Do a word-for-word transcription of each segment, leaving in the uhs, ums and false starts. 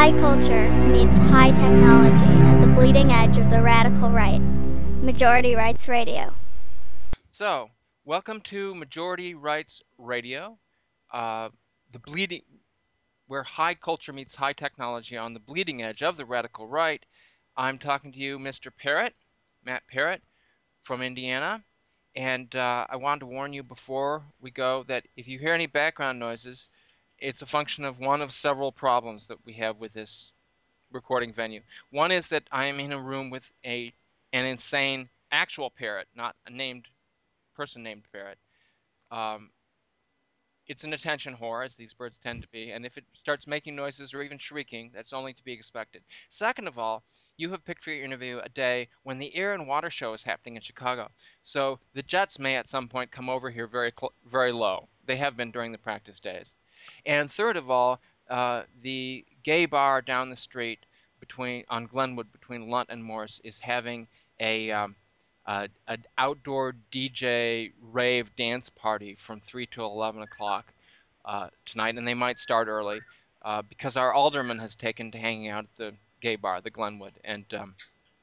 High culture meets high technology at the bleeding edge of the radical right. Majority Rights Radio. So, welcome to Majority Rights Radio, uh, the bleeding, where high culture meets high technology on the bleeding edge of the radical right. I'm talking to you, Mister Parrott, Matt Parrott from Indiana, and uh, I wanted to warn you before we go that if you hear any background noises, it's a function of one of several problems that we have with this recording venue. One is that I am in a room with a an insane actual parrot, not a named person named parrot. Um, it's an attention whore, as these birds tend to be, and if it starts making noises or even shrieking, that's only to be expected. Second of all, you have picked for your interview a day when the Air and Water Show is happening in Chicago, so the jets may at some point come over here very very low. They have been during the practice days. And third of all, uh, the gay bar down the street between on Glenwood between Lunt and Morse is having a um, uh, an outdoor D J rave dance party from three to eleven o'clock uh, tonight, and they might start early uh, because our alderman has taken to hanging out at the gay bar, the Glenwood, and um,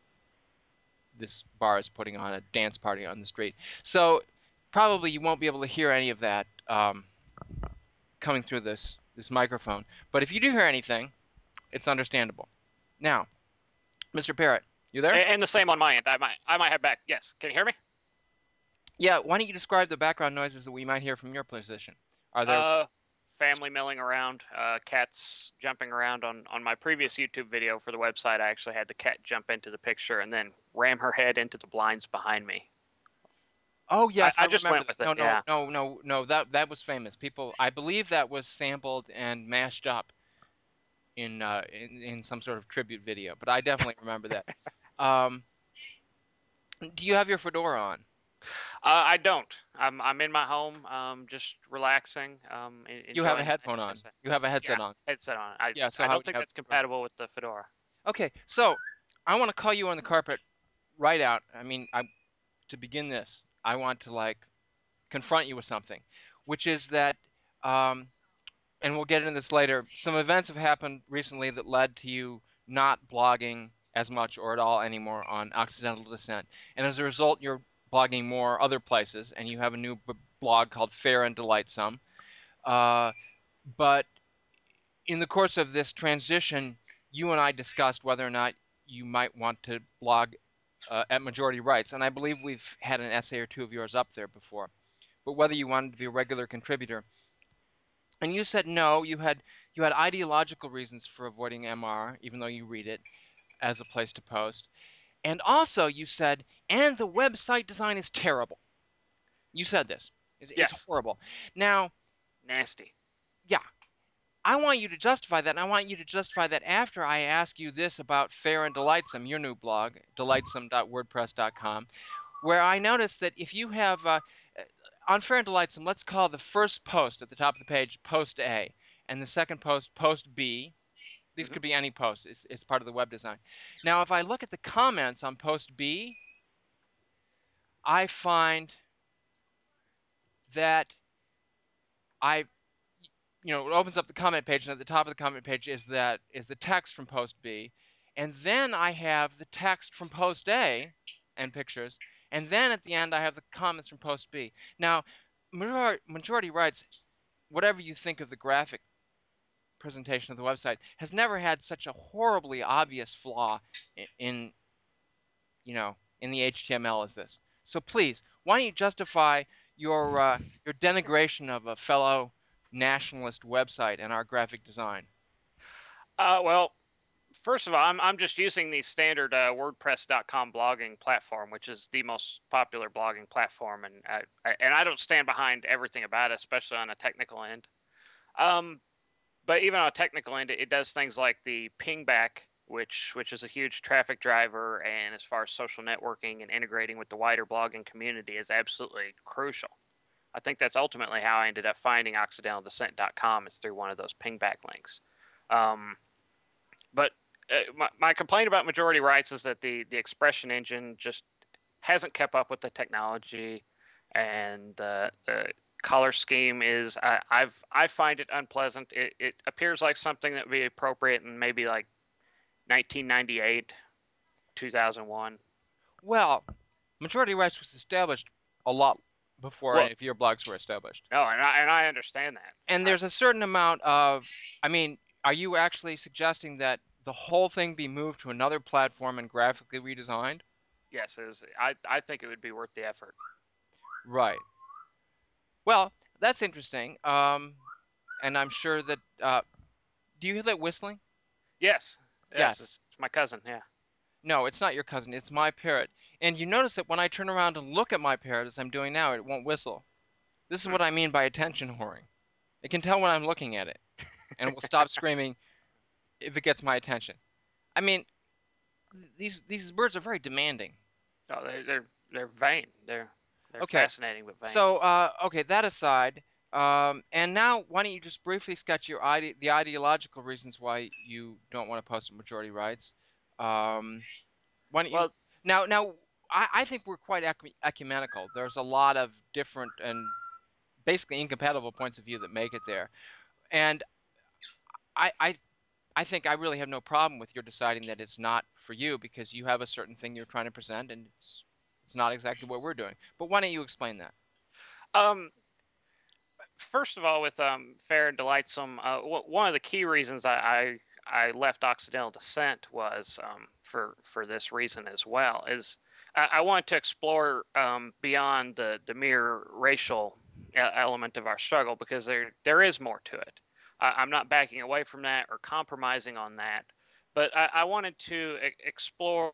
this bar is putting on a dance party on the street. So probably you won't be able to hear any of that um, coming through this this microphone. But if you do hear anything, it's understandable. Now, Mister Parrott, you there? And the same on my end. I might I might have back. Yes. Can you hear me? Yeah, why don't you describe the background noises that we might hear from your position? Are there Uh, family milling around, uh, cats jumping around. On on my previous YouTube video for the website, I actually had the cat jump into the picture and then ram her head into the blinds behind me. Oh I, yes, I I just remember went that. with it. No, no, Yeah. no, no, no. That that was famous. People, I believe that was sampled and mashed up in uh, in in some sort of tribute video. But I definitely remember that. Um, do you have your fedora on? Uh, I don't. I'm I'm in my home, um, just relaxing, um, en- You have a enjoying the nice headphone on. sunset. You have a Yeah, headset on. headset on. I Yeah. So I how don't would you think have that's the fedora? compatible with the fedora. Okay. So I want to call you on the carpet right out. I mean, I to begin this, I want to like confront you with something, which is that um, and we'll get into this later, some events have happened recently that led to you not blogging as much or at all anymore on Occidental Descent. And as a result, you're blogging more other places, and you have a new b- blog called Fair and Delightsome. Uh, but in the course of this transition, you and I discussed whether or not you might want to blog uh, at Majority Rights. And I believe we've had an essay or two of yours up there before. But whether you wanted to be a regular contributor, and you said no, you had you had ideological reasons for avoiding M R, even though you read it as a place to post. And also you said, and the website design is terrible. You said this. It's, it's Yes. horrible. Now, Nasty. yeah, I want you to justify that, and I want you to justify that after I ask you this about Fair and Delightsome, your new blog, delightsome dot wordpress dot com, where I noticed that if you have uh, on Fair and Delightsome, let's call the first post at the top of the page Post A, and the second post Post B. These Hmm. could be any post. It's, it's part of the web design. Now, if I look at the comments on Post B, I find that I, you know, it opens up the comment page, and at the top of the comment page is that is the text from Post B, and then I have the text from Post A and pictures, and then at the end I have the comments from Post B. Now, majority, majority rights, whatever you think of the graphic presentation of the website, has never had such a horribly obvious flaw in, in you know, in the H T M L as this. So please, why don't you justify your uh, your denigration of a fellow nationalist website and our graphic design? Uh, well, first of all, I'm I'm just using the standard uh, WordPress dot com blogging platform, which is the most popular blogging platform, and I, I and I don't stand behind everything about it, especially on a technical end. Um, but even on a technical end, it, it does things like the pingback, which which is a huge traffic driver, and as far as social networking and integrating with the wider blogging community is absolutely crucial. I think that's ultimately how I ended up finding Occidental Descent dot com is through one of those pingback links. Um, but uh, my, my complaint about majority rights is that the the expression engine just hasn't kept up with the technology, and uh, the color scheme is I, I've I find it unpleasant. It, it appears like something that would be appropriate in maybe like nineteen ninety-eight, two thousand one. Well, majority rights was established a lot before Well, any of your blogs were established. no, and I and I understand that. And I, there's a certain amount of, I mean, are you actually suggesting that the whole thing be moved to another platform and graphically redesigned? yes, is I I think it would be worth the effort. Right. Well, that's interesting. Um, and I'm sure that, uh, do you hear that whistling? Yes, yes, Yes. it's, it's my cousin. Yeah. No, it's not your cousin. It's my parrot. And you notice that when I turn around and look at my parrot, as I'm doing now, it won't whistle. This is Hmm. what I mean by attention whoring. It can tell when I'm looking at it and will stop screaming if it gets my attention. I mean, these these birds are very demanding. No, they, they're they're vain. They're they're Okay, fascinating but vain. so uh, okay, that aside, um, and now why don't you just briefly sketch your ide the ideological reasons why you don't want to post majority rights? Um, why don't you Well, now now I, I think we're quite ecu ecumenical. There's a lot of different and basically incompatible points of view that make it there, and I I I think I really have no problem with your deciding that it's not for you because you have a certain thing you're trying to present and it's it's not exactly what we're doing. But why don't you explain that? um, first of all, with um, Fair and Delightsome, uh, w- one of the key reasons I, I I left Occidental Descent was um, for for this reason as well. Is I, I wanted to explore um, beyond the the mere racial e- element of our struggle because there there is more to it. I, I'm not backing away from that or compromising on that, but I, I wanted to e- explore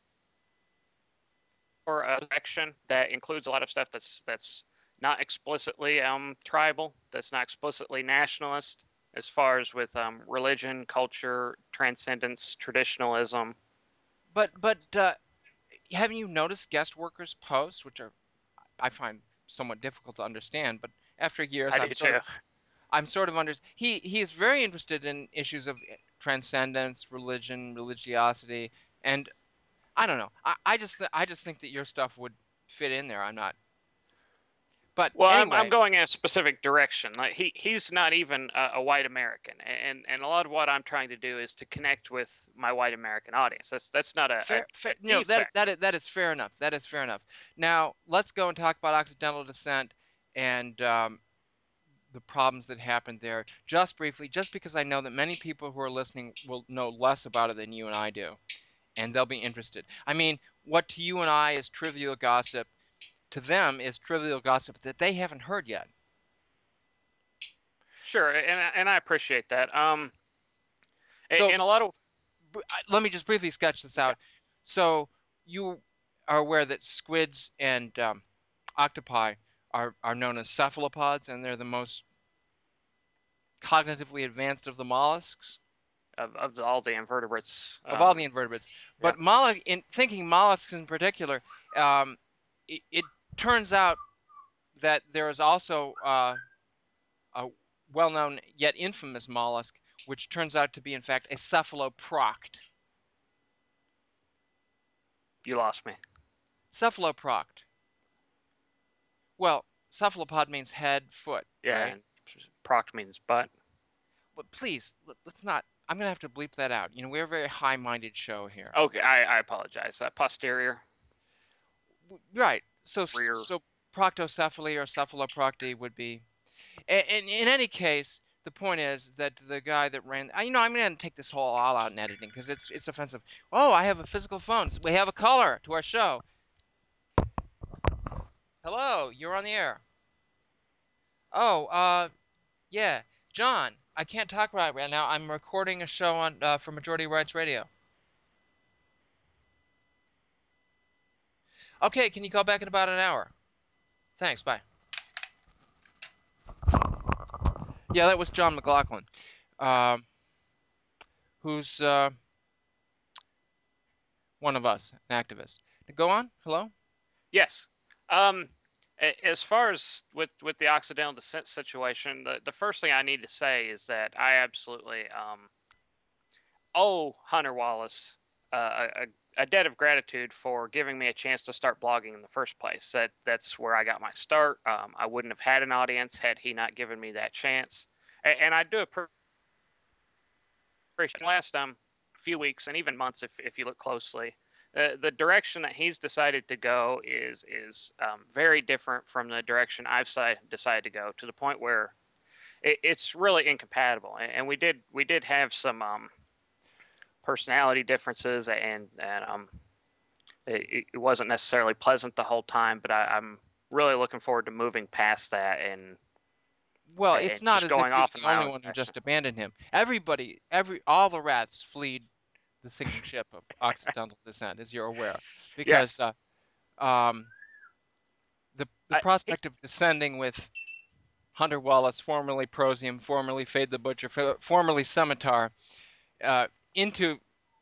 a direction that includes a lot of stuff that's that's not explicitly um, tribal, that's not explicitly nationalist, as far as with um, religion, culture, transcendence, traditionalism. But but uh, haven't you noticed guest workers' posts, which are I find somewhat difficult to understand, but after years I I'm do sort of too. I'm sort of under he he is very interested in issues of transcendence, religion, religiosity, and I don't know. I, I just th I just think that your stuff would fit in there. I'm not. But Well, I'm I'm anyway, going in a specific direction. Like he he's not even a, a white American, and and a lot of what I'm trying to do is to connect with my white American audience. That's that's not a, a, fair, fair a no, that defect. that is, that is fair enough. That is fair enough. Now let's go and talk about Occidental Descent and um, the problems that happened there, just briefly, just because I know that many people who are listening will know less about it than you and I do, and they'll be interested. I mean, what to you and I is trivial gossip, to them is trivial gossip that they haven't heard yet. Sure, and I- and I appreciate that. Um, So in a lot of let me just briefly sketch this okay. out. So you are aware that squids and um, octopi are, are known as cephalopods, and they're the most cognitively advanced of the mollusks, of, of all the invertebrates. of all Um, the invertebrates. yeah, But mollusk, in thinking mollusks in particular, um, it, it turns out that there is also uh, a well-known yet infamous mollusk, which turns out to be, in fact, a cephaloproct. you lost me. Cephaloproct. Well, cephalopod means head, foot, Yeah, right? and proct means butt. But please, let, us not. I'm gonna have to bleep that out. You know, we're a very high-minded show here. Okay, I, I apologize. Uh, posterior, Right. So rear. so proctocephaly or cephaloprocty would be. In, in any case, the point is that the guy that ran. You know, I'm gonna take this whole all out in editing because it's it's offensive. Oh, I have a physical phone. So we have a caller to our show. Hello, you're on the air. Oh, uh, yeah, John. I can't talk right right now. I'm recording a show on uh, for Majority Rights Radio. Okay, can you call back in about an hour? Thanks, bye. Yeah, that was John McLaughlin, um, who's uh, one of us, an activist. Go on. Hello. Yes. Um, as far as with with the Occidental descent situation, the the first thing I need to say is that I absolutely um owe Hunter Wallace uh, a, a debt of gratitude for giving me a chance to start blogging in the first place. That that's where I got my start. Um, I wouldn't have had an audience had he not given me that chance. And, and I do appreciate the last um few weeks and even months, if if you look closely, uh, the direction that he's decided to go is is um, very different from the direction I've si- decided to go, to the point where it, it's really incompatible. And, and we did we did have some um, personality differences, and and um, it, it wasn't necessarily pleasant the whole time. But I, I'm really looking forward to moving past that and Well, it's and not just as if going you're off in the my only own one who direction. just abandoned him. Everybody, every all the rats fleed the sinking ship of Occidental Descent, as you're aware, because Yes, uh, um, the the I, he, prospect of descending with Hunter Wallace, formerly Prosium, formerly Fade the Butcher, formerly Scimitar, uh, into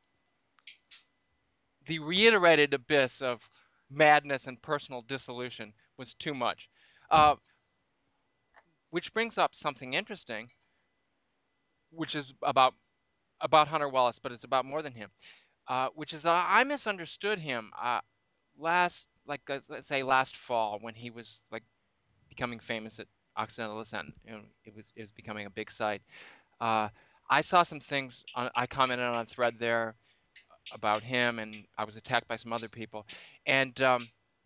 the reiterated abyss of madness and personal dissolution was too much. Uh, which brings up something interesting, which is about about Hunter Wallace, but it's about more than him. Uh, which is that I misunderstood him uh, last, like let's, let's say last fall when he was like becoming famous at Occidental Descent. You know, it was it was becoming a big site. Uh, I saw some things. On, I commented on a thread there about him, and I was attacked by some other people, and um,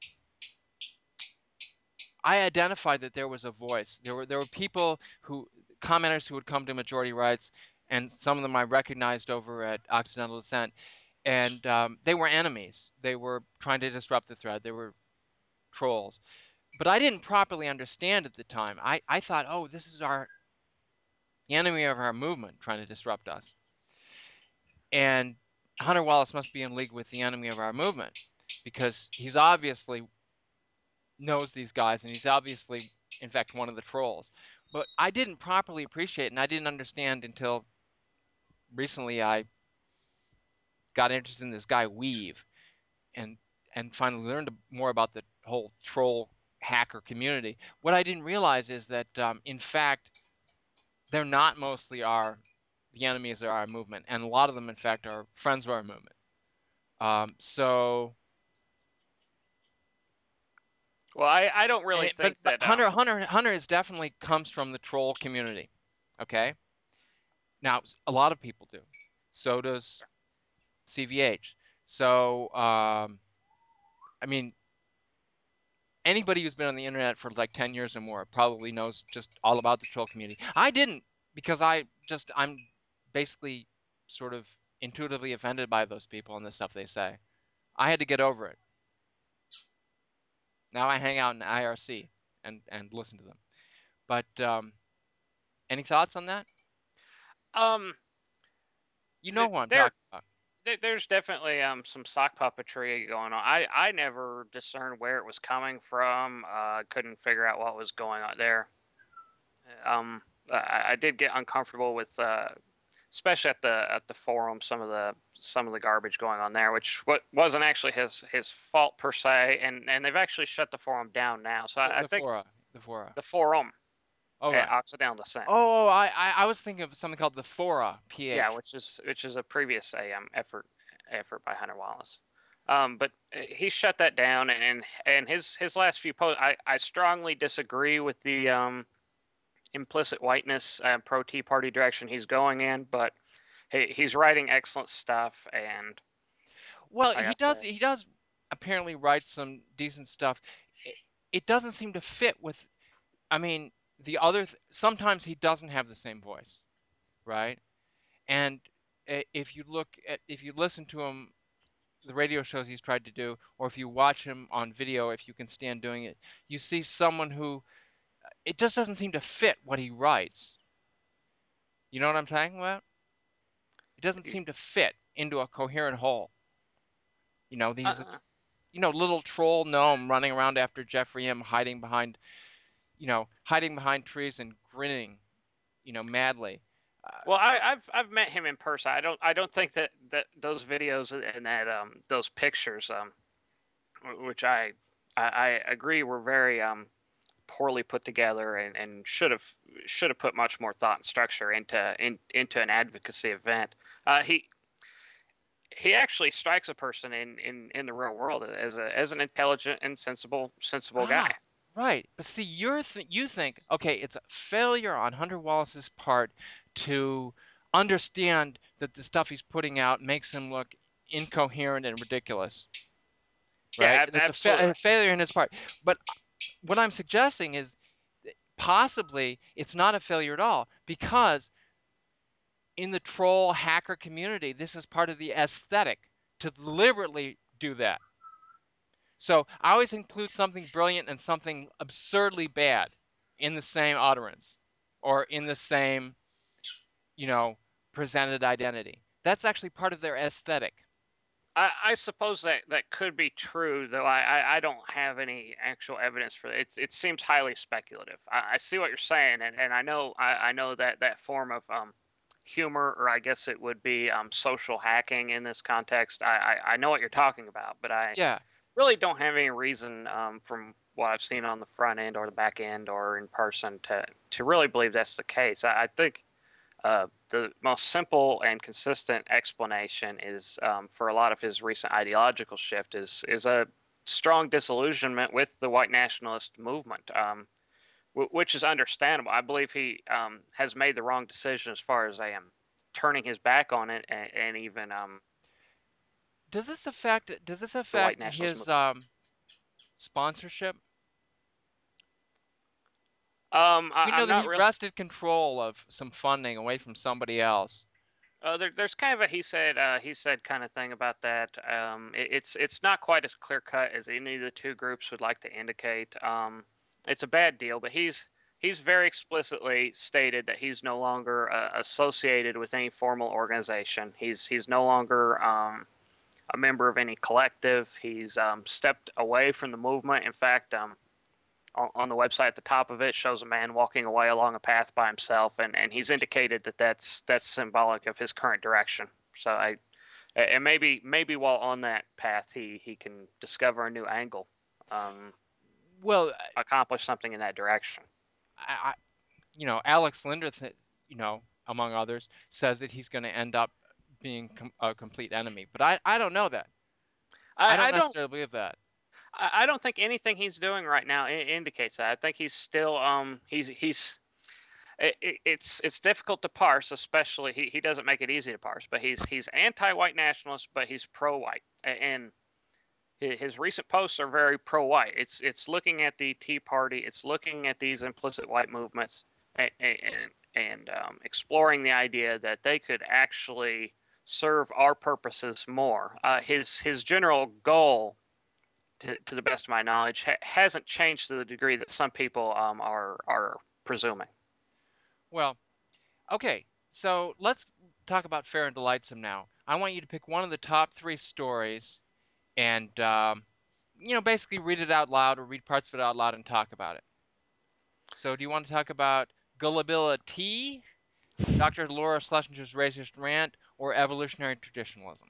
I identified that there was a voice. There were there were people who commenters who would come to Majority Rights, and some of them I recognized over at Occidental Descent, and um, they were enemies. They were trying to disrupt the thread. They were trolls, but I didn't properly understand at the time. I I thought, oh, this is our the enemy of our movement trying to disrupt us, and Hunter Wallace must be in league with the enemy of our movement because he's obviously knows these guys, and he's obviously, in fact, one of the trolls. But I didn't properly appreciate it, and I didn't understand until recently I got interested in this guy Weave, and and finally learned more about the whole troll hacker community. What I didn't realize is that, um, in fact, they're not mostly our the enemies of our movement, and a lot of them, in fact, are friends of our movement. Um, so, well, I, I don't really eh, but think but that um Hunter Hunter Hunter is definitely comes from the troll community. Okay. Now, a lot of people do. So does C V H. So, um, I mean, anybody who's been on the internet for like ten years or more probably knows just all about the troll community. I didn't because I just, I'm basically sort of intuitively offended by those people and the stuff they say. I had to get over it. Now I hang out in I R C and, and listen to them. But um, any thoughts on that? um You know th- who I'm there talking about. th- there's definitely um some sock puppetry going on. I I never discerned where it was coming from. Uh, couldn't figure out what was going on there. Um, I, I did get uncomfortable with, uh, especially at the at the forum, some of the some of the garbage going on there, which what wasn't actually his his fault per se, and and they've actually shut the forum down now. So For, I, I the think fora. The fora. the forum Oh, at right. Occidental Descent, Oh, oh I, I I was thinking of something called the fora, yeah, P H. which is which is a previous A M effort effort by Hunter Wallace. Um, but uh, he shut that down, and and his his last few posts, I I strongly disagree with the um implicit whiteness uh, pro Tea Party direction he's going in, but he, he's writing excellent stuff, and Well, like I he does. said, He does apparently write some decent stuff. It, it doesn't seem to fit with. I mean, the other. Th- sometimes he doesn't have the same voice, right? And i- if you look at, if you listen to him, the radio shows he's tried to do, or if you watch him on video, if you can stand doing it, you see someone who it just doesn't seem to fit what he writes. You know what I'm talking about? It doesn't seem to fit into a coherent whole. You know, he's uh, this, you know, little troll gnome running around after Jeffrey M, hiding behind, you know, hiding behind trees and grinning, you know, madly. Uh, well, I, I've I've met him in person. I don't I don't think that, that those videos and that um those pictures um which I I, I agree were very um poorly put together, and, and should have should have put much more thought and structure into in, into an advocacy event. Uh, he he actually strikes a person in, in, in the real world as a as an intelligent and sensible sensible guy. Ah, right. But see, you're th you think, okay, it's a failure on Hunter Wallace's part to understand that the stuff he's putting out makes him look incoherent and ridiculous, right? Yeah, That's a, fa absolutely. a failure in his part. But what I'm suggesting is possibly it's not a failure at all, because in the troll hacker community, this is part of the aesthetic to deliberately do that. So I always include something brilliant and something absurdly bad in the same utterance or in the same, you know, presented identity. That's actually part of their aesthetic. I, I suppose that that could be true, though I, I, I don't have any actual evidence for it. It's, it seems highly speculative. I, I see what you're saying, and, and I know I, I know that that form of um, humor, or I guess it would be um, social hacking in this context. I, I, I know what you're talking about, but I Yeah. really don't have any reason um, from what I've seen on the front end or the back end or in person to to really believe that's the case. I, I think uh, the most simple and consistent explanation is um, for a lot of his recent ideological shift is is a strong disillusionment with the white nationalist movement, um, w- which is understandable. I believe he um, has made the wrong decision as far as I am turning his back on it, and, and even um, Does this affect does this the white affect nationalist his movement. um sponsorship? Um, I, We know I'm that not he really. wrested control of some funding away from somebody else. Uh, there, there's kind of a he said uh, he said kind of thing about that. Um, it, it's it's not quite as clear cut as any of the two groups would like to indicate. Um, it's a bad deal, but he's he's very explicitly stated that he's no longer uh, associated with any formal organization. He's he's no longer um, a member of any collective. He's um, stepped away from the movement. In fact, um, on, the website at the top of it shows a man walking away along a path by himself, and, and he's indicated that that's that's symbolic of his current direction. So I and maybe maybe while on that path he he can discover a new angle, um, Well, accomplish something in that direction. I, I you know, Alex Linder, you know, among others, says that he's going to end up being com a complete enemy. But I, I don't know that. I I, don't I don't necessarily believe that. I don't think anything he's doing right now indicates that. I think he's still um he's he's it, it's it's difficult to parse, especially he, he doesn't make it easy to parse, but he's he's anti-white nationalist, but he's pro-white, and his recent posts are very pro-white. It's it's looking at the Tea Party, it's looking at these implicit white movements, and and, and um, exploring the idea that they could actually serve our purposes more. Uh, his his general goal, to, to the best of my knowledge, ha- hasn't changed to the degree that some people um, are are presuming. Well, okay. So let's talk about Fair and Delightsome now. I want you to pick one of the top three stories and, um, you know, basically read it out loud or read parts of it out loud and talk about it. So do you want to talk about gullibility, Doctor Laura Schlesinger's racist rant, or evolutionary traditionalism?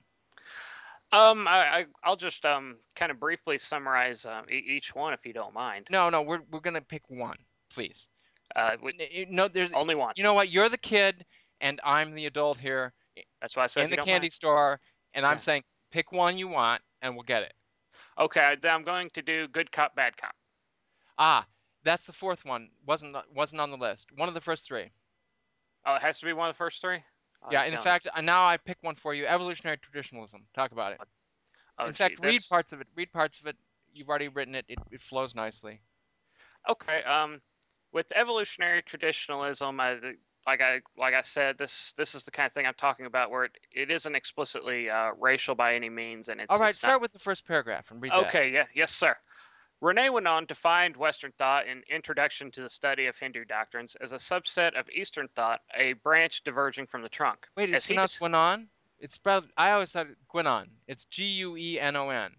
Um, I, I I'll just um kind of briefly summarize uh, e- each one if you don't mind. No, no, we're we're gonna pick one, please. Uh, we, No, there's, only one. you know what? You're the kid, and I'm the adult here That's why I said in if you the don't mind. candy store, and I'm Yeah. saying pick one you want, and we'll get it. Okay, I'm going to do good cop, bad cop. Ah, that's the fourth one. wasn't wasn't on the list. One of the first three. Oh, it has to be one of the first three? Oh, Yeah, you're and in killing me. fact, uh, now I pick one for you. Evolutionary traditionalism. Talk about it. Oh, In gee, fact, read this. parts of it. Read parts of it. You've already written it. It, it flows nicely. Okay, um, with evolutionary traditionalism, I, like I like I said, this this is the kind of thing I'm talking about where it, it isn't explicitly uh, racial by any means, and All it's right, it's not. start with the first paragraph and read that. Okay, yeah, yes, sir. Rene went on to find Western thought in Introduction to the Study of Hindu Doctrines as a subset of Eastern thought, a branch diverging from the trunk. Wait, it's As he pronounced dis- Guinan? It's spelled, I always thought it Guinan. It's G U E N O N.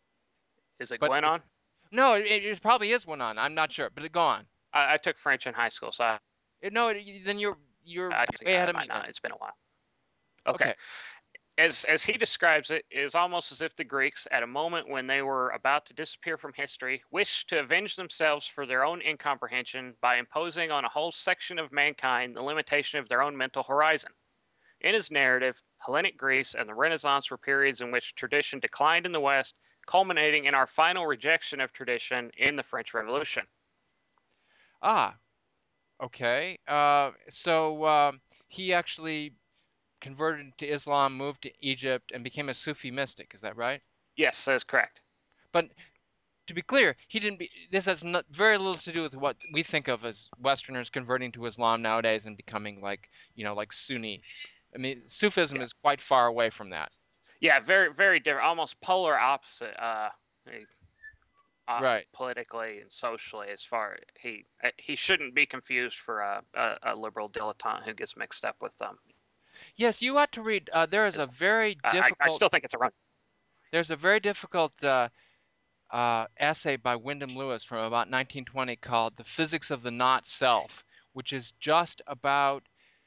is it But it's, Gwenon? no, it, it probably is Guinan. I'm not sure, but it, go on. I, I took French in high school, so I, It, no, it, then you're, you're I, way ahead I of might me not. then. It's been a while. Okay. Okay. As, as he describes it, it is almost as if the Greeks, at a moment when they were about to disappear from history, wished to avenge themselves for their own incomprehension by imposing on a whole section of mankind the limitation of their own mental horizon. In his narrative, Hellenic Greece, and the Renaissance were periods in which tradition declined in the West, culminating in our final rejection of tradition in the French Revolution. Ah, okay. Uh, so um, he actually converted to Islam, moved to Egypt, and became a Sufi mystic. Is that right? Yes, that is correct. But to be clear, he didn't. Be, this has not, very little to do with what we think of as Westerners converting to Islam nowadays and becoming like, you know, like Sunni. I mean, Sufism Yeah, is quite far away from that. yeah, very, very different, almost polar opposite. Uh, uh, Right. politically and socially, as far he uh, he shouldn't be confused for a, a, a liberal dilettante who gets mixed up with them. Yes, you ought to read. Uh, there is a very I, I difficult. still think it's a run. There's a very difficult uh, uh, essay by Wyndham Lewis from about nineteen twenty called "The Physics of the Not Self," which is just about.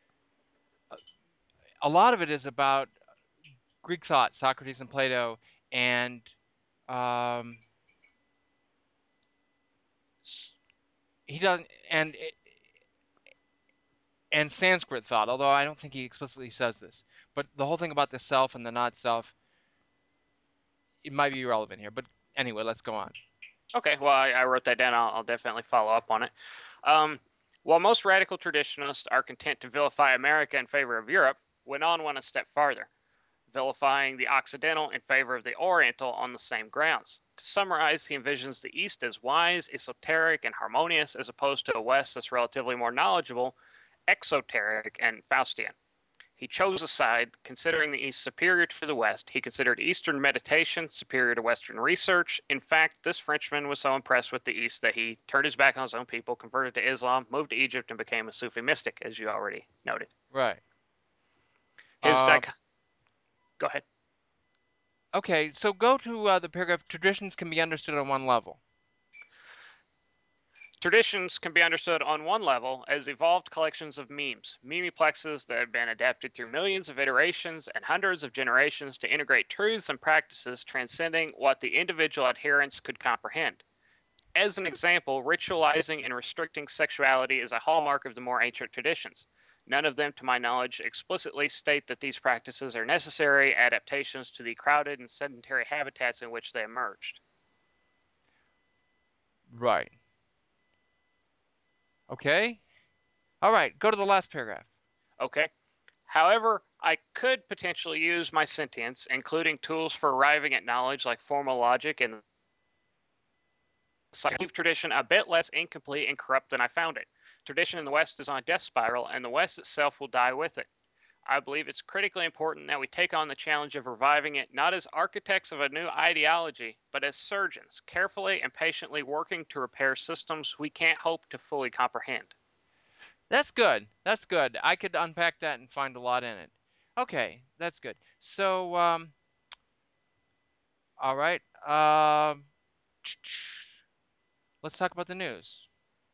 A lot of it is about Greek thought, Socrates and Plato, and um, he doesn't and and Sanskrit thought, although I don't think he explicitly says this. But the whole thing about the self and the not self, it might be relevant here. But anyway, let's go on. Okay, well, I, I wrote that down. I'll, I'll definitely follow up on it. Um, while most radical traditionalists are content to vilify America in favor of Europe, Guénon went a step farther, vilifying the Occidental in favor of the Oriental on the same grounds. To summarize, he envisions the East as wise, esoteric, and harmonious, as opposed to a West that's relatively more knowledgeable, exoteric, and Faustian. He chose a side, considering the East superior to the West. He considered Eastern meditation superior to Western research. In fact, this Frenchman was so impressed with the East that he turned his back on his own people, converted to Islam, moved to Egypt, and became a Sufi mystic, as you already noted. Right. His Uh, dic- Go ahead. okay, so go to uh, the paragraph. Traditions can be understood on one level. Traditions can be understood on one level as evolved collections of memes, memeplexes that have been adapted through millions of iterations and hundreds of generations to integrate truths and practices transcending what the individual adherents could comprehend. As an example, ritualizing and restricting sexuality is a hallmark of the more ancient traditions. None of them, to my knowledge, explicitly state that these practices are necessary adaptations to the crowded and sedentary habitats in which they emerged. Right. Okay. All right. Go to the last paragraph. Okay? However, I could potentially use my sentience, including tools for arriving at knowledge like formal logic and scientific tradition, a bit less incomplete and corrupt than I found it. Tradition in the West is on a death spiral, and the West itself will die with it. I believe it's critically important that we take on the challenge of reviving it not as architects of a new ideology, but as surgeons, carefully and patiently working to repair systems we can't hope to fully comprehend. That's good. That's good. I could unpack that and find a lot in it. Okay, that's good. So, um, all right. Um, let's talk about the news.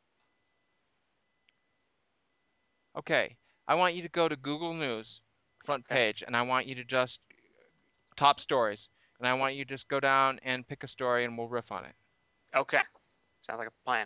Okay, I want you to go to Google News front Okay. page, and I want you to just top stories, and I want you to just go down and pick a story, and we'll riff on it. Okay. Sounds like a plan.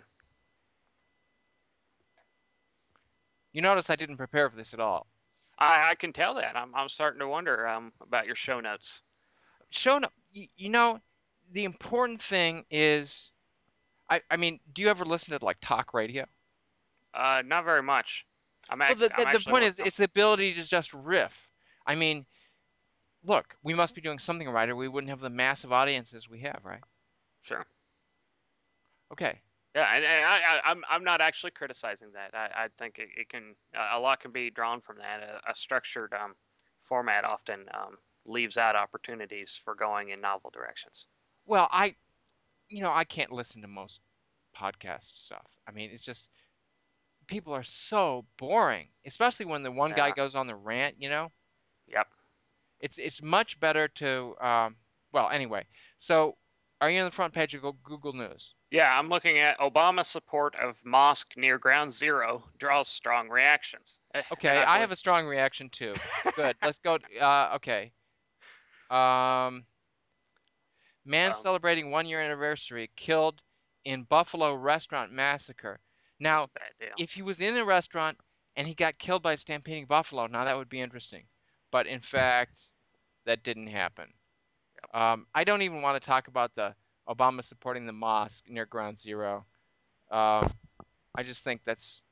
You notice I didn't prepare for this at all. I, I can tell that. I'm, I'm starting to wonder um, about your show notes. Show up, you, you know, the important thing is, I, I mean, do you ever listen to like talk radio? Uh, not very much. I'm Well, act- the, the I'm the actually point is, working on. it's the ability to just riff. I mean, look, we must be doing something right, or we wouldn't have the massive audiences we have, right? Sure. Okay. Yeah, and, and I, I, I'm I'm not actually criticizing that. I, I think it, it can a lot can be drawn from that. A, a structured um, format often um, leaves out opportunities for going in novel directions. Well, I, you know, I can't listen to most podcast stuff. I mean, it's just people are so boring, especially when the one guy Yeah. goes on the rant, you know? Yep. It's it's much better to um, well, anyway. So, are you on the front page of Google News? Yeah, I'm looking at Obama's support of mosque near Ground Zero draws strong reactions, Eh, and Okay, I I have believe. a strong reaction too. Good. Let's go. Uh, okay. Um, man Um, celebrating one year anniversary killed in Buffalo restaurant massacre. that's Now, a bad deal. if he was in a restaurant and he got killed by a stampeding buffalo, now that would be interesting. but in fact, that didn't happen. Um, I don't even want to talk about the Obama supporting the mosque near Ground Zero. Um, I just think that's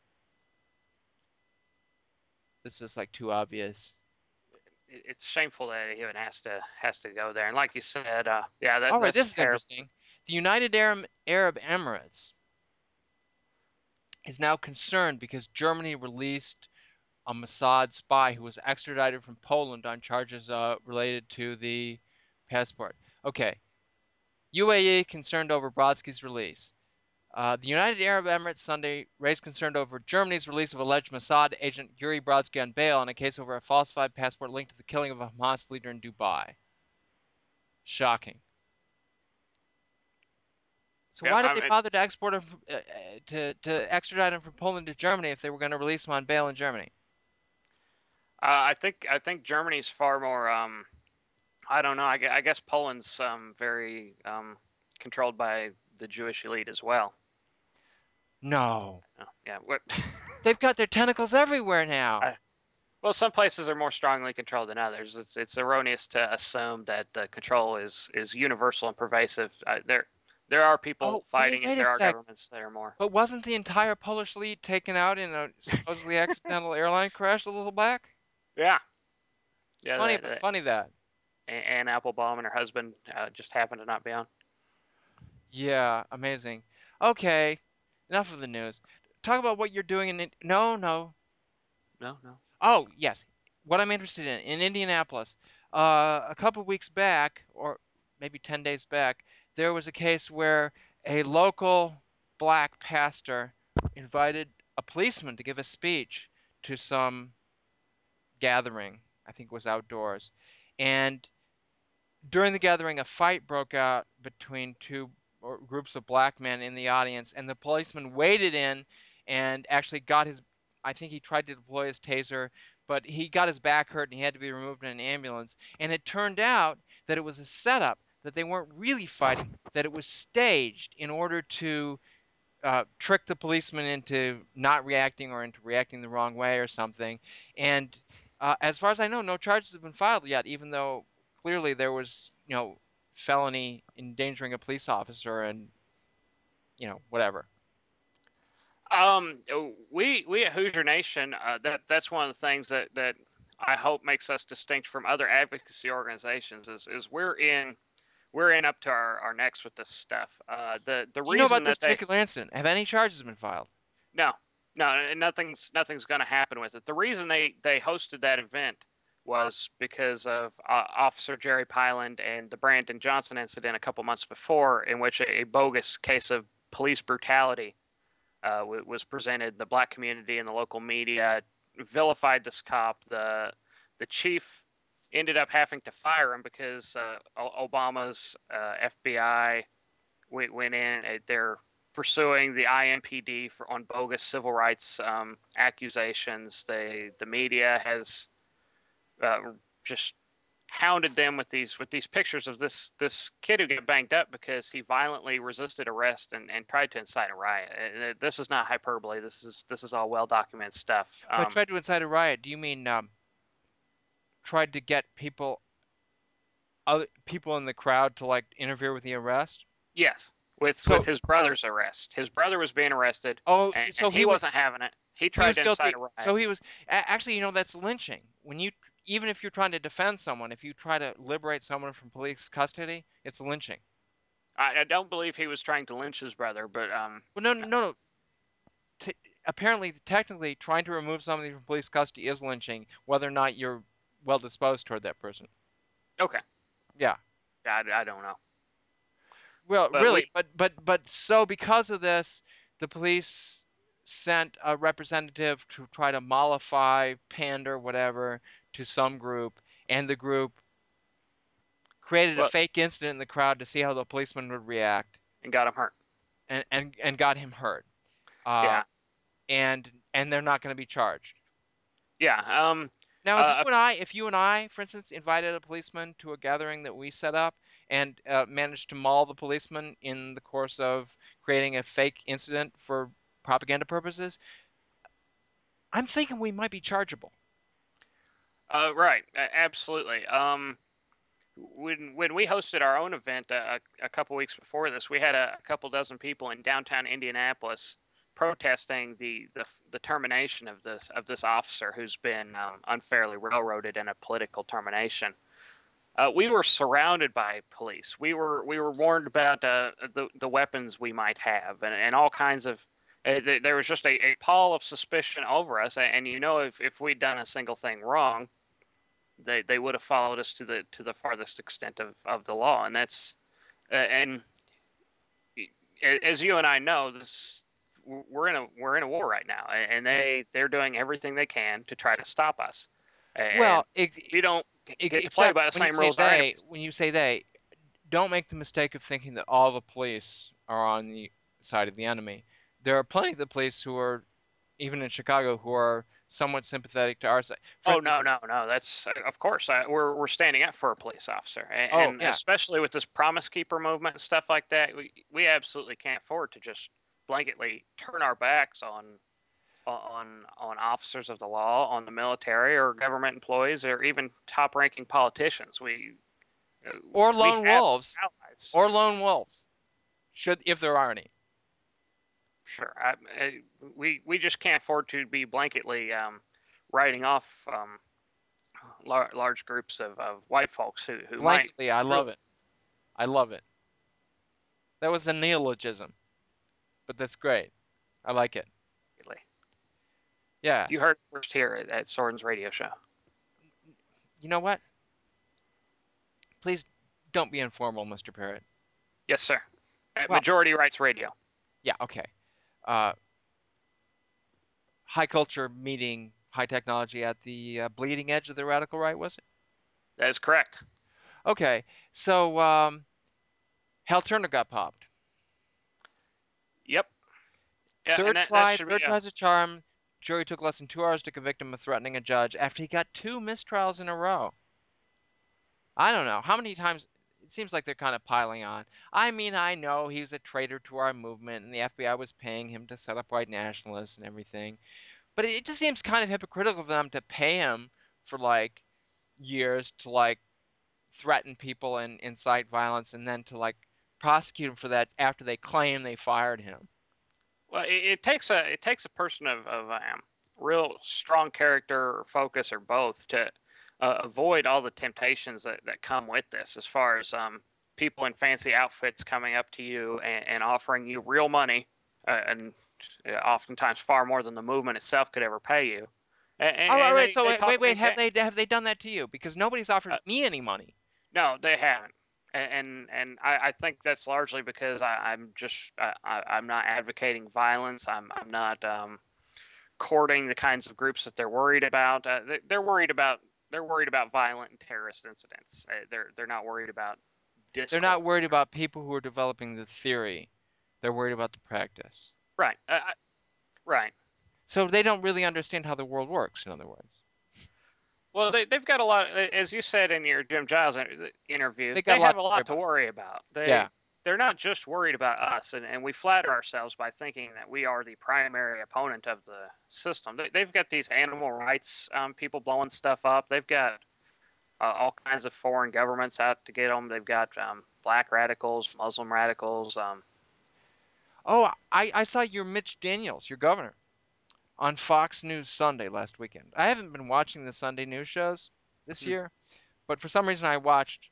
this is like too obvious. It's shameful that he even has to has to go there. And like you said, uh, yeah, that All right, that's this is terrible. interesting. The United Arab, Arab Emirates is now concerned because Germany released a Mossad spy who was extradited from Poland on charges uh, related to the passport. Okay, U A E concerned over Brodsky's release. Uh, the United Arab Emirates Sunday raised concern over Germany's release of alleged Mossad agent Yuri Brodsky on bail in a case over a falsified passport linked to the killing of a Hamas leader in Dubai. Shocking. So Yeah, why did I they mean, bother to export him uh, to to extradite him from Poland to Germany if they were going to release him on bail in Germany? uh, I think I think Germany's far more. Um, I don't know. I, I guess Poland's um, very um, controlled by the Jewish elite as well. No. Uh, yeah. What? They've got their tentacles everywhere now. I, well, some places are more strongly controlled than others. It's it's erroneous to assume that uh, control is is universal and pervasive. Uh, there there are people Oh, wait, fighting it. wait a There are sec. governments that are more. But wasn't the entire Polish elite taken out in a supposedly accidental airline crash a little back? Yeah. Yeah. Funny, That, but that, funny that. Anne Applebaum and her husband uh, just happened to not be on. Yeah, amazing. Okay, enough of the news. Talk about what you're doing in it. No, no. No, no. Oh, yes. What I'm interested in in Indianapolis. Uh, a couple weeks back, or maybe ten days back, there was a case where a local black pastor invited a policeman to give a speech to some gathering. I think it was outdoors. And during the gathering, a fight broke out between two groups of black men in the audience, and the policeman waded in and actually got his. I think he tried to deploy his taser, but he got his back hurt and he had to be removed in an ambulance. And it turned out that it was a setup, that they weren't really fighting, that it was staged in order to uh, trick the policeman into not reacting or into reacting the wrong way or something. And uh, as far as I know, no charges have been filed yet, even though clearly there was, you know, felony endangering a police officer and, you know, whatever. Um, oh, we we at Hoosier Nation, uh, that that's one of the things that that I hope makes us distinct from other advocacy organizations is is we're in we're in up to our, our necks with this stuff. Uh, the the Do you know reason about this that they particular incident? Have any charges been filed? no no and nothing's nothing's going to happen with it. The reason they they hosted that event was because of uh, Officer Jerry Pyland and the Brandon Johnson incident a couple months before, in which a, a bogus case of police brutality uh, was presented. The black community and the local media vilified this cop. The the chief ended up having to fire him because uh, Obama's uh, F B I went, went in. They're pursuing the I M P D for on bogus civil rights um, accusations. They the media has uh, just hounded them with these with these pictures of this this kid who got banged up because he violently resisted arrest and, and tried to incite a riot. And this is not hyperbole. This is this is all well documented stuff. But Um, tried to incite a riot. Do you mean um, tried to get people, other people in the crowd to like interfere with the arrest? yes, with with So, his brother's arrest. His brother was being arrested, oh, and, and so he he was wasn't having it. He he tried was to incite guilty. a riot. So he was actually, you know, that's lynching. When you, even if you're trying to defend someone, if you try to liberate someone from police custody, it's lynching. I, I don't believe he was trying to lynch his brother, but um, Well, no, no, no, no. T- apparently, technically, trying to remove somebody from police custody is lynching, whether or not you're well disposed toward that person. okay, Yeah. I, I don't know, Well, but really, we but but but so because of this, the police sent a representative to try to mollify, pander, whatever, to some group, and the group created a well fake incident in the crowd to see how the policeman would react, and got him hurt. and and, and got him hurt. Uh, Yeah, and and they're not going to be charged. yeah. Um, Now, if you uh, and I, if you and I, for instance, invited a policeman to a gathering that we set up and uh, managed to maul the policeman in the course of creating a fake incident for propaganda purposes, I'm thinking we might be chargeable. Uh, right, absolutely. Um, when when we hosted our own event uh, a, a couple weeks before this, we had a, a couple dozen people in downtown Indianapolis protesting the, the the termination of this of this officer who's been um, unfairly railroaded in a political termination. Uh, we were surrounded by police. We were we were warned about uh, the the weapons we might have and, and all kinds of. Uh, there was just a, a pall of suspicion over us, and you know if, if we'd done a single thing wrong, they they would have followed us to the to the farthest extent of, of the law, and that's uh, and as you and I know, this we're in a we're in a war right now, and they they're doing everything they can to try to stop us, and Well, ex- we don't ex- get to play except by the when you same say rules our they, enemies. when you say they, don't make the mistake of thinking that all the police are on the side of the enemy. There are plenty of the police who are, even in Chicago, who are somewhat sympathetic to our side. For Oh no, instance, no, no. That's of course I, we're we're standing up for a police officer, and, oh and yeah, especially with this Promise Keeper movement and stuff like that, we we absolutely can't afford to just blanketly turn our backs on on on officers of the law, on the military or government employees, or even top-ranking politicians. We uh, or we lone have wolves, allies. or lone wolves, should if there are any. Sure, I, I, we we just can't afford to be blanketly um, writing off um, lar- large groups of, of white folks who who might Blanketly, I really. love it. I love it. That was a neologism, but that's great. I like it. Yeah. You heard it first here at, at Soren's radio show. You know what? Please don't be informal, Mister Parrott. Yes, sir. At Well, Majority Rights Radio. yeah, okay. Uh, high culture meeting high technology at the uh, bleeding edge of the radical right, was it? That is correct. Okay, so um, Hal Turner got popped. Yep. Yeah, and Third that that try, should be third a. tries a charm. Jury took less than two hours to convict him of threatening a judge after he got two mistrials in a row. I don't know how many times. It seems like they're kind of piling on. I mean, I know he was a traitor to our movement, and the F B I was paying him to set up white nationalists and everything. But it just seems kind of hypocritical of them to pay him for like years to like threaten people and incite violence, and then to like prosecute him for that after they claim they fired him. Well, it, it takes a it takes a person of of um, real strong character or focus or both to uh, avoid all the temptations that, that come with this. As far as um, people in fancy outfits coming up to you and, and offering you real money, uh, and uh, oftentimes far more than the movement itself could ever pay you, and, All right, all and right. they So they wait, talk wait, a wait. big Have game. they have they done that to you? Because nobody's offered Uh, me any money. no, they haven't. And and I, I think that's largely because I, I'm just I, I, I'm not advocating violence. I'm I'm not um, courting the kinds of groups that they're worried about. Uh, they, are worried about they're worried about violent and terrorist incidents. Uh, they're they're not worried about They're not discourse. worried about people who are developing the theory. They're worried about the practice. Right. Uh, right. So they don't really understand how the world works. In other words, Well, they they've got a lot, as you said in your Jim Giles interview. they got They a lot have a to worry lot to about. worry about. Yeah. They they're not just worried about us, and, and we flatter ourselves by thinking that we are the primary opponent of the system. They, they've got these animal rights um, people blowing stuff up. They've got uh, all kinds of foreign governments out to get them. They've got um, black radicals, Muslim radicals. Um, Oh, I I saw your Mitch Daniels, your governor, on Fox News Sunday last weekend. I haven't been watching the Sunday news shows this hmm, year, but for some reason I watched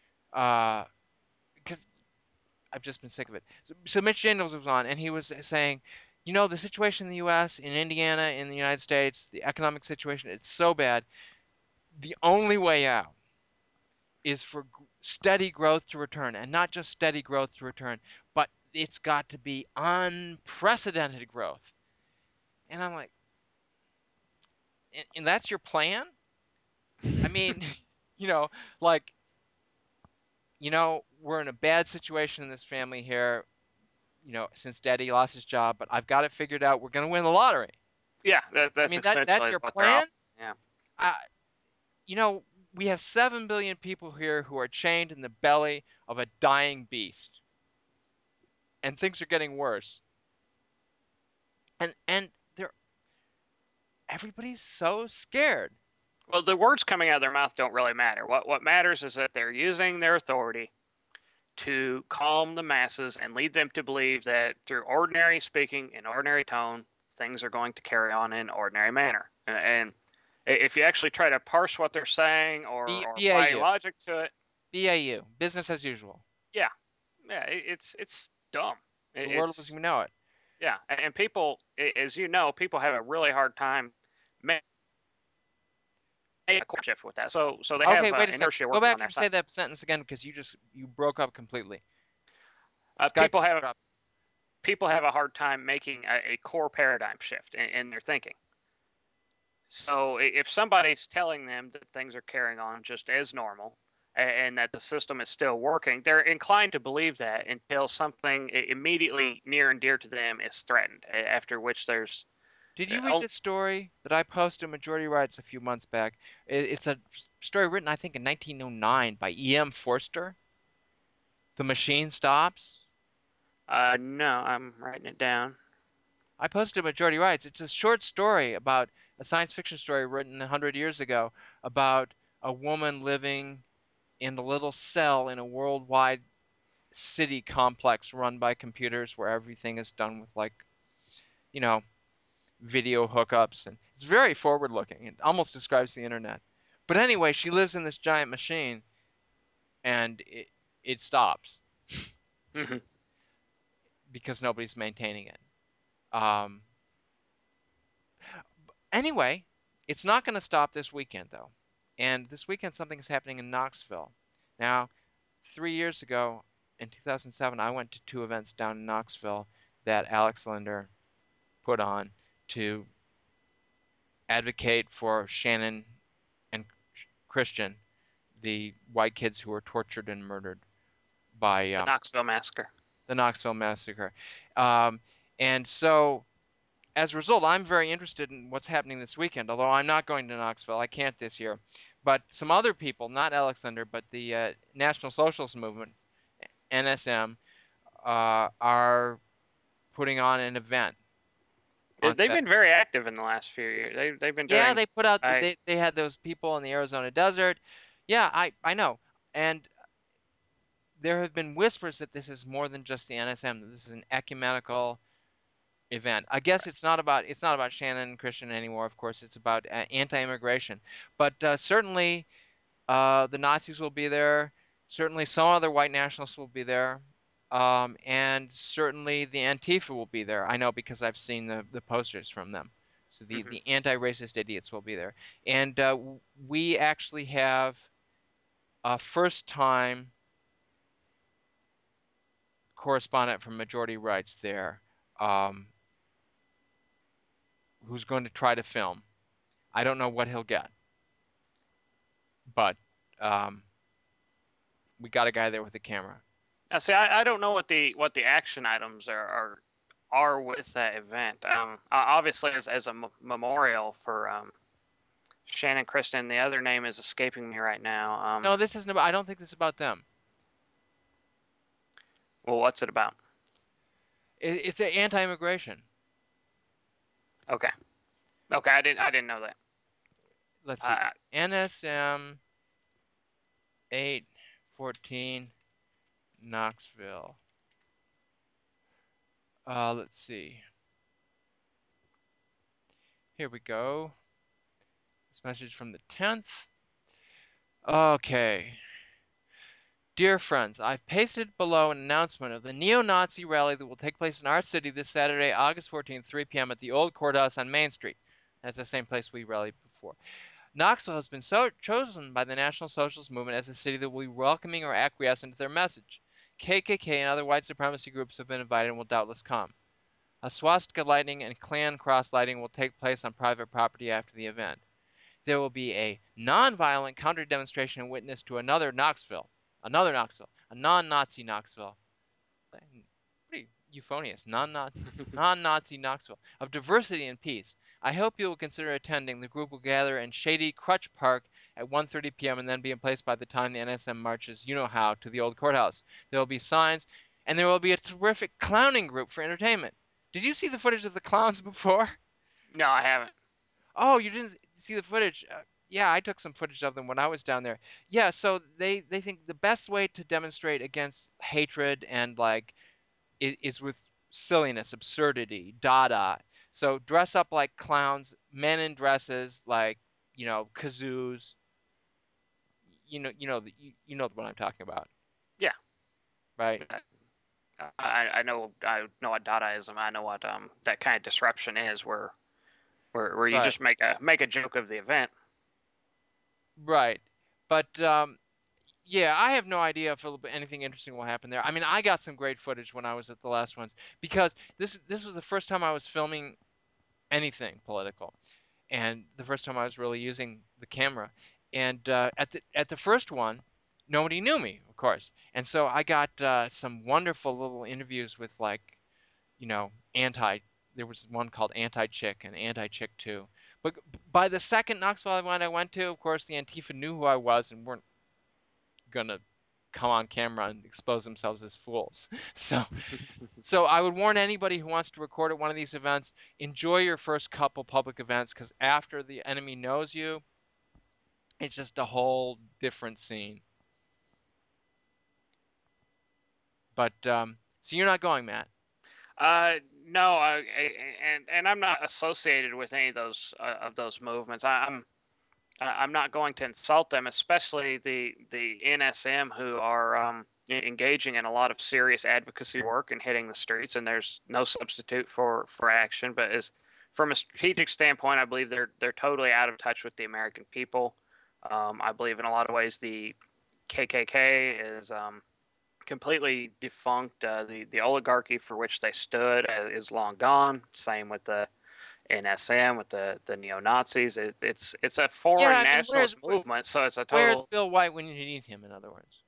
uh because I've just been sick of it. So, so Mitch Daniels was on, and he was saying, you know, the situation in the U S, in Indiana, in the United States, the economic situation, it's so bad. The only way out is for g- steady growth to return, and not just steady growth to return, but it's got to be unprecedented growth. And I'm like, and, and that's your plan? I mean, you know, like, you know, we're in a bad situation in this family here, you know, since daddy lost his job, but I've got it figured out. We're going to win the lottery. yeah, that, I that's mean, that that's essentially your what they're offering. plan? Yeah. Uh, you know, we have seven billion people here who are chained in the belly of a dying beast, and things are getting worse. And and they're everybody's so scared. Well, the words coming out of their mouth don't really matter. What what matters is that they're using their authority to calm the masses and lead them to believe that through ordinary speaking in ordinary tone, things are going to carry on in ordinary manner. A- And if you actually try to parse what they're saying or, B or apply BAU. logic to it, B A U. Business as usual. yeah, yeah, it, it's it's dumb. The It, world as it's we know it. yeah, and, and people, a- as you know, people have a really hard time making a shift with that. So so they Okay, have uh, wait a sec. inertia Go working on back their and side. say that sentence again because you just you broke up completely. Uh, Skype people just have dropped. people have a hard time making a, a core paradigm shift in, in their thinking. So if somebody's telling them that things are carrying on just as normal and that the system is still working, they're inclined to believe that until something immediately near and dear to them is threatened, after which there's Did you read uh, this story that I posted on Majority Rights a few months back? It's a story written, I think, in nineteen oh nine by E M Forster. The Machine Stops. uh, no, I'm writing it down. I posted Majority Rights. It's a short story about a science fiction story written a hundred years ago about a woman living in a little cell in a worldwide city complex run by computers where everything is done with, like, you know, video hookups, and it's very forward looking. It almost describes the internet. But anyway, she lives in this giant machine and it, it stops Mhm. because nobody's maintaining it. Um, anyway, it's not going to stop this weekend though. And this weekend something is happening in Knoxville. Now, three years ago in two thousand seven, I went to two events down in Knoxville that Alex Linder put on to advocate for Shannon and Christian, the white kids who were tortured and murdered by The um, Knoxville Massacre. the Knoxville Massacre. Um, and so, as a result, I'm very interested in what's happening this weekend, although I'm not going to Knoxville. I can't this year. But some other people, not Alex Linder, but the uh, National Socialist Movement, N S M, uh, are putting on an event on They've Saturday. been very active in the last few years. They, they've been Yeah, doing. they put out I they they had those people in the Arizona desert. Yeah, I I know. And there have been whispers that this is more than just the N S M, that this is an ecumenical event. I guess it's not about it's not about Shannon and Christian anymore. Of course, it's about uh, anti-immigration. But uh, certainly, uh, the Nazis will be there. Certainly, some other white nationalists will be there, um, and certainly the Antifa will be there. I know because I've seen the the posters from them. So the Mhm. the anti-racist idiots will be there, and uh, we actually have a first-time correspondent from Majority Rights there, um, who's going to try to film. I don't know what he'll get, but um, we got a guy there with a camera. Now, see, I, I don't know what the what the action items are are, are with that event. Um, obviously, as as a m- memorial for um, Shannon Christian. The other name is escaping me right now. Um, No, this isn't about. I don't think this is about them. well, what's it about? It, it's an anti-immigration. Okay, okay, I didn't I didn't know that. Let's see, Uh, N S M eight fourteen Knoxville. Uh, let's see. Here we go. This message from the tenth. Okay. Dear friends, I've pasted below an announcement of the neo-Nazi rally that will take place in our city this Saturday, August fourteenth, three p m at the Old Courthouse on Main Street. That's the same place we rallied before. Knoxville has been so chosen by the National Socialist Movement as a city that will be welcoming or acquiescent to their message. K K K and other white supremacy groups have been invited and will doubtless come. A swastika lighting and Klan cross lighting will take place on private property after the event. There will be a non-violent counter-demonstration and witness to another Knoxville, another Knoxville, a non-Nazi Knoxville. Pretty euphonious, non-Nazi Knoxville, of diversity and peace. I hope you will consider attending. The group will gather in shady Crutch Park at one thirty p m and then be in place by the time the N S M marches, you know how, to the old courthouse. There will be signs, and there will be a terrific clowning group for entertainment. Did you see the footage of the clowns before? no, I haven't. Oh, you didn't see the footage. Uh, yeah, I took some footage of them when I was down there. Yeah, so they they think the best way to demonstrate against hatred and like i- is with silliness, absurdity, dada. So dress up like clowns, men in dresses like, you know, kazoos. You know, you know, the- you, you know what I'm talking about, Yeah, right? I, I I know I know what Dadaism. I know what um that kind of disruption is, where where where you Right, just make a make a joke of the event. right. But um, yeah, I have no idea if it'll, anything interesting will happen there. I mean, I got some great footage when I was at the last ones because this this was the first time I was filming anything political, and the first time I was really using the camera. And uh, at the at the first one, nobody knew me, of course, and so I got uh, some wonderful little interviews with like, you know, anti. There was one called Anti Chick and Anti Chick Two. But by the second Knoxville one I went to, of course, the Antifa knew who I was and weren't gonna come on camera and expose themselves as fools. So so I would warn anybody who wants to record at one of these events, enjoy your first couple public events because after the enemy knows you, it's just a whole different scene. But um, so you're not going, Matt. Uh, no, I, I and and I'm not associated with any of those uh, of those movements. I, I'm I- I'm not going to insult them, especially the the N S M who are um, e- engaging in a lot of serious advocacy work and hitting the streets. And there's no substitute for for action. But as from a strategic standpoint, I believe they're they're totally out of touch with the American people. Um, I believe in a lot of ways the K K K is um, completely defunct. Uh, the the oligarchy for which they stood uh, is long gone. Same with the N S M, with the the neo Nazis. It, it's it's a Yeah, foreign I mean, where's nationalist movement, so it's a where's total. Bill White when you need him? In other words.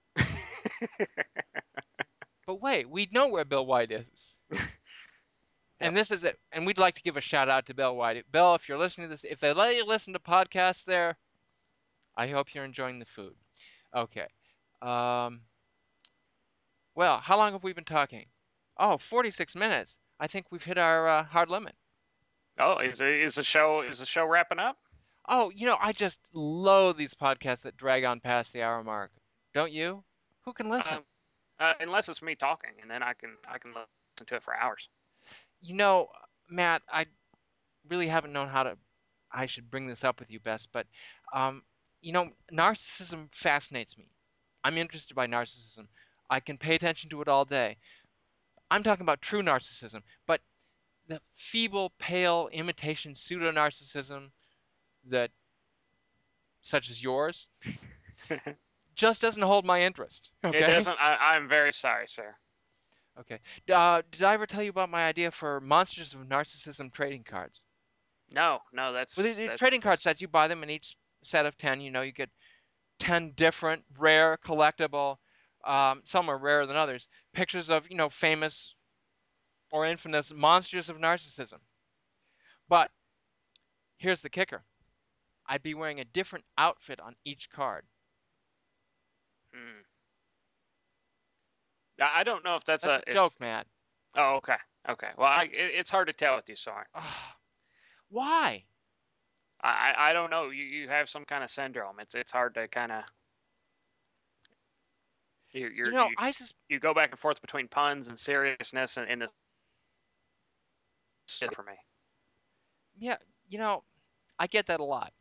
But wait, we know where Bill White is. Yep. And this is it. And we'd like to give a shout out to Bill White. Bill, if you're listening to this, if they let you listen to podcasts there, I hope you're enjoying the food. Okay. Um, well, how long have we been talking? Oh, forty-six minutes. I think we've hit our uh, hard limit. Oh, is it, is the show is the show wrapping up? Oh, you know, I just loathe these podcasts that drag on past the hour mark. Don't you? Who can listen? Um, uh, unless it's me talking, and then I can I can listen to it for hours. You know, Matt, I really haven't known how to I should bring this up with you best, but um, you know, narcissism fascinates me. I'm interested by narcissism. I can pay attention to it all day. I'm talking about true narcissism, but the feeble, pale imitation pseudo narcissism that such as yours just doesn't hold my interest. It Okay? doesn't. I, I'm very sorry, sir. Okay. Uh, did I ever tell you about my idea for Monsters of Narcissism trading cards? No, no, Well, that's the, the that's trading card that's. sets, you buy them in each set of ten. You know, you get ten different, rare, collectible, um, some are rarer than others, pictures of, you know, famous or infamous monsters of narcissism. But here's the kicker. I'd be wearing a different outfit on each card. Hmm. I I don't know if that's That's a a if. joke, Matt. Oh, okay, okay. Well, I, it, it's hard to tell with you, sorry. Why? I I I don't know. You you have some kind of syndrome. It's it's hard to kind of you You you're know, you I sus- you go back and forth between puns and seriousness, and, and this for me. yeah, you know, I get that a lot.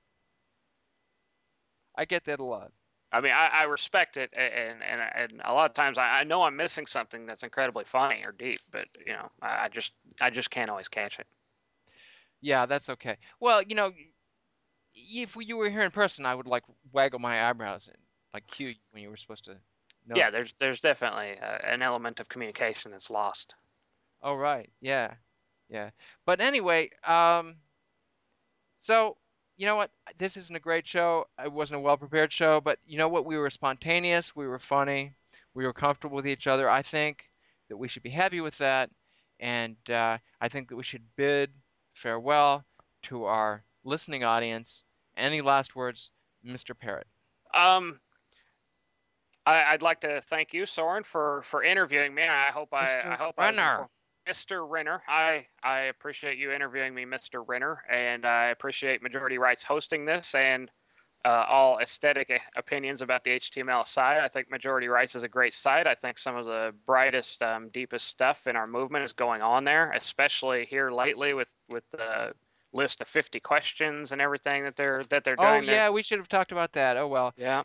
I get that a lot. I mean, I, I respect it, and, and and a lot of times I, I know I'm missing something that's incredibly funny or deep, but you know, I, I just I just can't always catch it. Yeah, that's okay. Well, you know, if you were here in person, I would like waggle my eyebrows and like cue you when you were supposed to Yeah, notice. there's there's definitely uh, an element of communication that's lost. Oh, right. Yeah. Yeah. But anyway, um, so you know what? This isn't a great show. It wasn't a well-prepared show, but you know what? We were spontaneous. We were funny. We were comfortable with each other. I think that we should be happy with that, and uh, I think that we should bid farewell to our listening audience. Any last words, mister Parrott? Um, I, I'd like to thank you, Soren, for for interviewing me. I hope I I mister hope I was Renner. informed. mister Renner, I I appreciate you interviewing me, mister Renner, and I appreciate Majority Rights hosting this. And uh, all aesthetic opinions about the H T M L site. I think Majority Rights is a great site. I think some of the brightest, um, deepest stuff in our movement is going on there, especially here lately with with the list of fifty questions and everything that they're that they're Oh doing there. yeah, we should have talked about that. Oh well. Yeah.